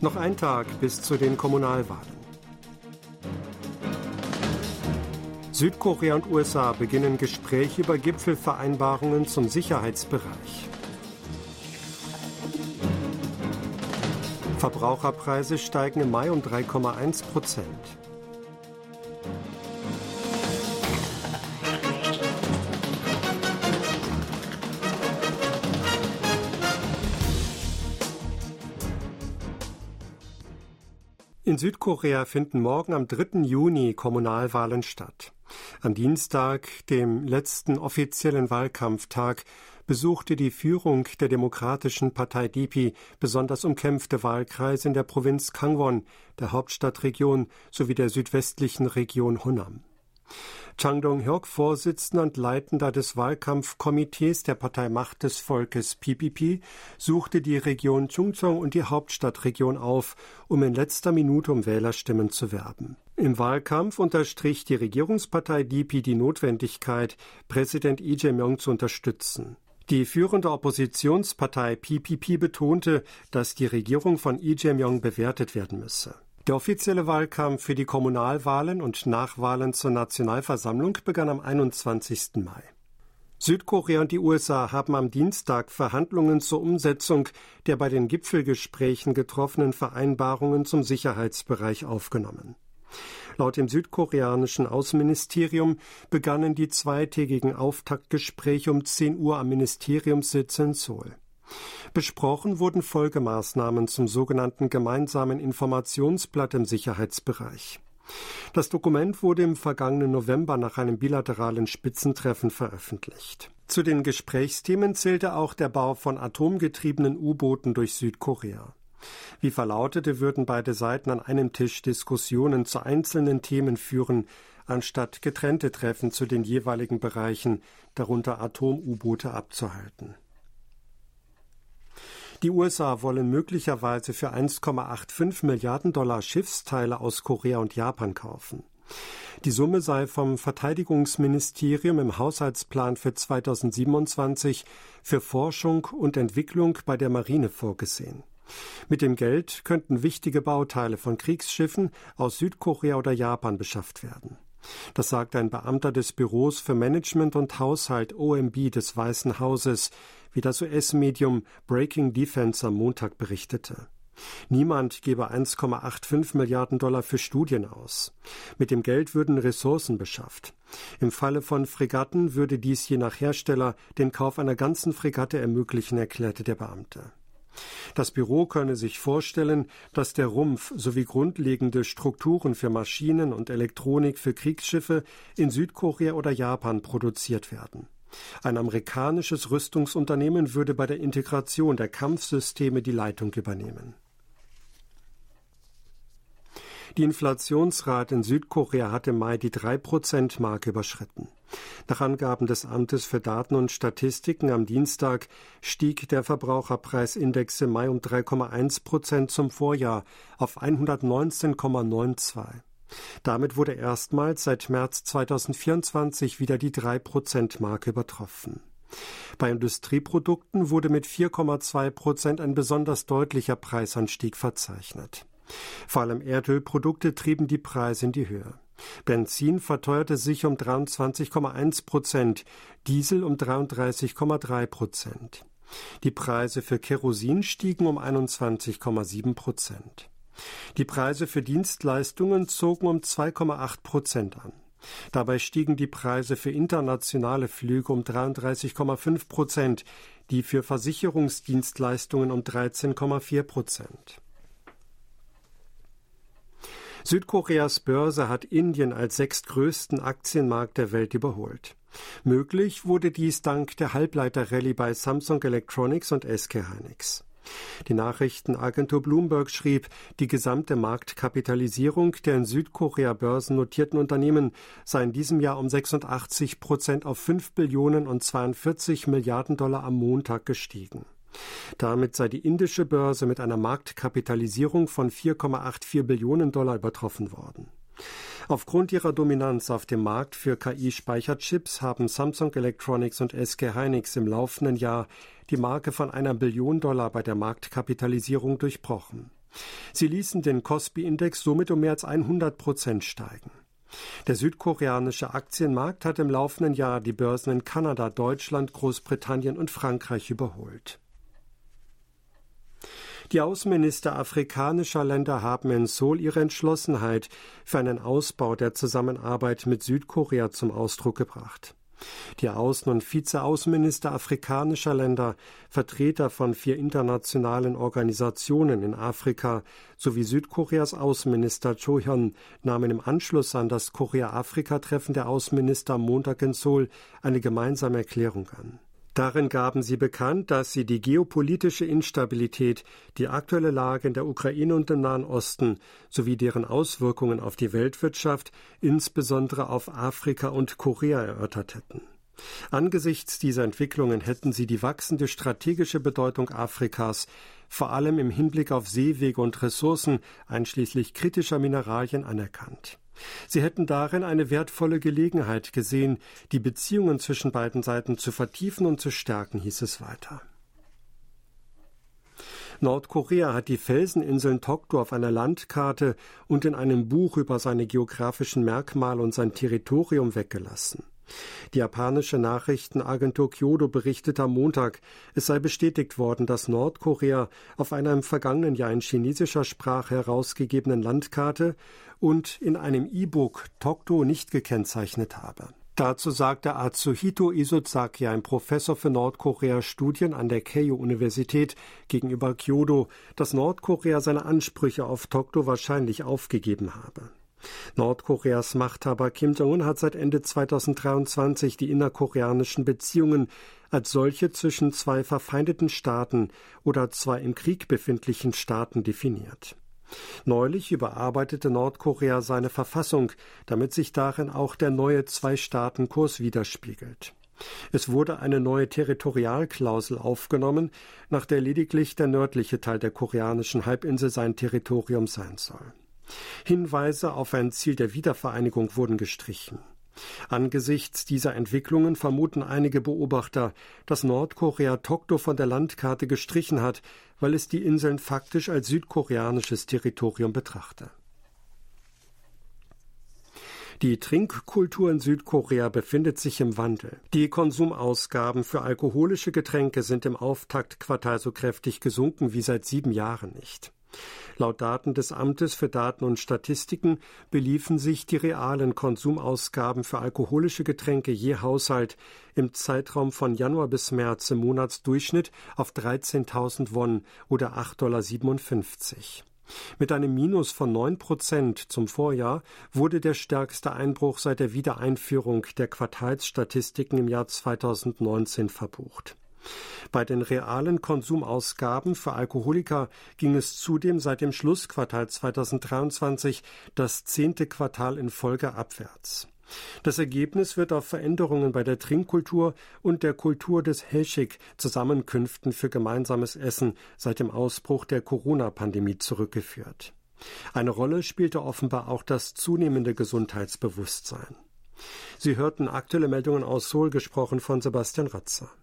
Noch ein Tag bis zu den Kommunalwahlen. Südkorea und USA beginnen Gespräche über Gipfelvereinbarungen zum Sicherheitsbereich. Verbraucherpreise steigen im Mai um 3,1%. In Südkorea finden morgen am 3. Juni Kommunalwahlen statt. Am Dienstag, dem letzten offiziellen Wahlkampftag, besuchte die Führung der Demokratischen Partei DP besonders umkämpfte Wahlkreise in der Provinz Gangwon, der Hauptstadtregion, sowie der südwestlichen Region Honam. Chang Dong-hyuk, Vorsitzender und Leitender des Wahlkampfkomitees der Partei Macht des Volkes PPP, suchte die Region Chungcheong und die Hauptstadtregion auf, um in letzter Minute um Wählerstimmen zu werben. Im Wahlkampf unterstrich die Regierungspartei DP die Notwendigkeit, Präsident Lee Jae-myung zu unterstützen. Die führende Oppositionspartei PPP betonte, dass die Regierung von Lee Jae-myung bewertet werden müsse. Der offizielle Wahlkampf für die Kommunalwahlen und Nachwahlen zur Nationalversammlung begann am 21. Mai. Südkorea und die USA haben am Dienstag Verhandlungen zur Umsetzung der bei den Gipfelgesprächen getroffenen Vereinbarungen zum Sicherheitsbereich aufgenommen. Laut dem südkoreanischen Außenministerium begannen die zweitägigen Auftaktgespräche um 10 Uhr am Ministeriumssitz in Seoul. Besprochen wurden Folgemaßnahmen zum sogenannten gemeinsamen Informationsblatt im Sicherheitsbereich. Das Dokument wurde im vergangenen November nach einem bilateralen Spitzentreffen veröffentlicht. Zu den Gesprächsthemen zählte auch der Bau von atomgetriebenen U-Booten durch Südkorea. Wie verlautete, würden beide Seiten an einem Tisch Diskussionen zu einzelnen Themen führen, anstatt getrennte Treffen zu den jeweiligen Bereichen, darunter Atom-U-Boote, abzuhalten. Die USA wollen möglicherweise für 1,85 Milliarden Dollar Schiffsteile aus Korea und Japan kaufen. Die Summe sei vom Verteidigungsministerium im Haushaltsplan für 2027 für Forschung und Entwicklung bei der Marine vorgesehen. Mit dem Geld könnten wichtige Bauteile von Kriegsschiffen aus Südkorea oder Japan beschafft werden. Das sagt ein Beamter des Büros für Management und Haushalt OMB des Weißen Hauses, wie das US-Medium Breaking Defense am Montag berichtete. Niemand gebe 1,85 Milliarden Dollar für Studien aus. Mit dem Geld würden Ressourcen beschafft. Im Falle von Fregatten würde dies je nach Hersteller den Kauf einer ganzen Fregatte ermöglichen, erklärte der Beamte. Das Büro könne sich vorstellen, dass der Rumpf sowie grundlegende Strukturen für Maschinen und Elektronik für Kriegsschiffe in Südkorea oder Japan produziert werden. Ein amerikanisches Rüstungsunternehmen würde bei der Integration der Kampfsysteme die Leitung übernehmen. Die Inflationsrate in Südkorea hat im Mai die 3%-Marke überschritten. Nach Angaben des Amtes für Daten und Statistiken am Dienstag stieg der Verbraucherpreisindex im Mai um 3,1% zum Vorjahr auf 119,92. Damit wurde erstmals seit März 2024 wieder die 3%-Marke übertroffen. Bei Industrieprodukten wurde mit 4,2% ein besonders deutlicher Preisanstieg verzeichnet. Vor allem Erdölprodukte trieben die Preise in die Höhe. Benzin verteuerte sich um 23,1%, Diesel um 33,3%. Die Preise für Kerosin stiegen um 21,7%. Die Preise für Dienstleistungen zogen um 2,8% an. Dabei stiegen die Preise für internationale Flüge um 33,5%, die für Versicherungsdienstleistungen um 13,4%. Südkoreas Börse hat Indien als sechstgrößten Aktienmarkt der Welt überholt. Möglich wurde dies dank der Halbleiter-Rallye bei Samsung Electronics und SK Hynix. Die Nachrichtenagentur Bloomberg schrieb, die gesamte Marktkapitalisierung der in Südkorea börsennotierten Unternehmen sei in diesem Jahr um 86% auf 5 Billionen und 42 Milliarden Dollar am Montag gestiegen. Damit sei die indische Börse mit einer Marktkapitalisierung von 4,84 Billionen Dollar übertroffen worden. Aufgrund ihrer Dominanz auf dem Markt für KI-Speicherchips haben Samsung Electronics und SK Hynix im laufenden Jahr die Marke von 1 Billion Dollar bei der Marktkapitalisierung durchbrochen. Sie ließen den Kospi-Index somit um mehr als 100% steigen. Der südkoreanische Aktienmarkt hat im laufenden Jahr die Börsen in Kanada, Deutschland, Großbritannien und Frankreich überholt. Die Außenminister afrikanischer Länder haben in Seoul ihre Entschlossenheit für einen Ausbau der Zusammenarbeit mit Südkorea zum Ausdruck gebracht. Die Außen- und Vizeaußenminister afrikanischer Länder, Vertreter von 4 internationalen Organisationen in Afrika sowie Südkoreas Außenminister Cho Hyun nahmen im Anschluss an das Korea-Afrika-Treffen der Außenminister am Montag in Seoul eine gemeinsame Erklärung an. Darin gaben sie bekannt, dass sie die geopolitische Instabilität, die aktuelle Lage in der Ukraine und im Nahen Osten sowie deren Auswirkungen auf die Weltwirtschaft, insbesondere auf Afrika und Korea, erörtert hätten. Angesichts dieser Entwicklungen hätten sie die wachsende strategische Bedeutung Afrikas, vor allem im Hinblick auf Seewege und Ressourcen, einschließlich kritischer Mineralien, anerkannt. Sie hätten darin eine wertvolle Gelegenheit gesehen, die Beziehungen zwischen beiden Seiten zu vertiefen und zu stärken, hieß es weiter. Nordkorea hat die Felseninseln Dokdo auf einer Landkarte und in einem Buch über seine geografischen Merkmale und sein Territorium weggelassen. Die japanische Nachrichtenagentur Kyodo berichtete am Montag, es sei bestätigt worden, dass Nordkorea auf einer im vergangenen Jahr in chinesischer Sprache herausgegebenen Landkarte und in einem E-Book Dokdo nicht gekennzeichnet habe. Dazu sagte Atsuhito Isozaki, ein Professor für Nordkorea-Studien an der Keio-Universität, gegenüber Kyodo, dass Nordkorea seine Ansprüche auf Dokdo wahrscheinlich aufgegeben habe. Nordkoreas Machthaber Kim Jong-un hat seit Ende 2023 die innerkoreanischen Beziehungen als solche zwischen 2 verfeindeten Staaten oder 2 im Krieg befindlichen Staaten definiert. Neulich überarbeitete Nordkorea seine Verfassung, damit sich darin auch der neue 2-Staaten-Kurs widerspiegelt. Es wurde eine neue Territorialklausel aufgenommen, nach der lediglich der nördliche Teil der koreanischen Halbinsel sein Territorium sein soll. Hinweise auf ein Ziel der Wiedervereinigung wurden gestrichen. Angesichts dieser Entwicklungen vermuten einige Beobachter, dass Nordkorea Dokdo von der Landkarte gestrichen hat, weil es die Inseln faktisch als südkoreanisches Territorium betrachte. Die Trinkkultur in Südkorea befindet sich im Wandel. Die Konsumausgaben für alkoholische Getränke sind im Auftaktquartal so kräftig gesunken wie seit 7 Jahren nicht. Laut Daten des Amtes für Daten und Statistiken beliefen sich die realen Konsumausgaben für alkoholische Getränke je Haushalt im Zeitraum von Januar bis März im Monatsdurchschnitt auf 13.000 Won oder 8,57 $. Mit einem Minus von 9% zum Vorjahr wurde der stärkste Einbruch seit der Wiedereinführung der Quartalsstatistiken im Jahr 2019 verbucht. Bei den realen Konsumausgaben für Alkoholiker ging es zudem seit dem Schlussquartal 2023 das 10. Quartal in Folge abwärts. Das Ergebnis wird auf Veränderungen bei der Trinkkultur und der Kultur des Haeshik, Zusammenkünften für gemeinsames Essen, seit dem Ausbruch der Corona-Pandemie zurückgeführt. Eine Rolle spielte offenbar auch das zunehmende Gesundheitsbewusstsein. Sie hörten aktuelle Meldungen aus Seoul, gesprochen von Sebastian Ratzer.